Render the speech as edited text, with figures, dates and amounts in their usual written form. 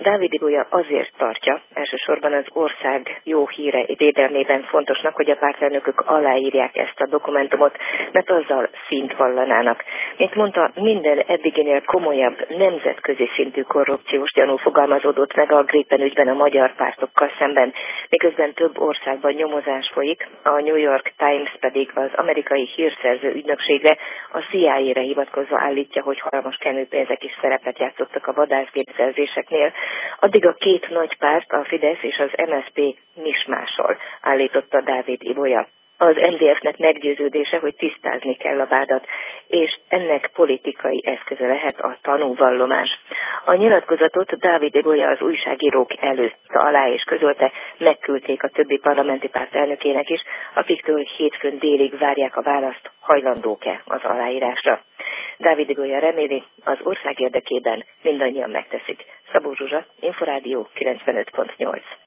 Dávid Ibolya azért tartja, elsősorban az ország jó híre védelmében fontosnak, hogy a pártelnökök aláírják ezt a dokumentumot, mert azzal színt vallanának. Mint mondta, minden eddiginél komolyabb nemzetközi szintű korrupciós gyanú fogalmazódott meg a Gripen ügyben a magyar pártokkal szemben, miközben több országban nyomozás folyik, a New York Times pedig az amerikai hírszerző ügynökségre, a CIA-re hivatkozva állítja, hogy hatalmas kenőpénzek is szerepet játszottak a vadászgépszerzéseknél. Addig a két nagy párt, a Fidesz és az MSZP mismásol, állította Dávid Ibolya. Az MDF-nek meggyőződése, hogy tisztázni kell a vádat, és ennek politikai eszköze lehet a tanúvallomás. A nyilatkozatot Dávid Ibolya az újságírók előtt alá és közölte, megküldték a többi parlamenti párt elnökének is, akiktől hétfőn délig várják a választ, hajlandók-e az aláírásra. Dávid Ibolya reméli, az ország érdekében mindannyian megteszik. Szabó Zsuzsa, Inforádió 95.8.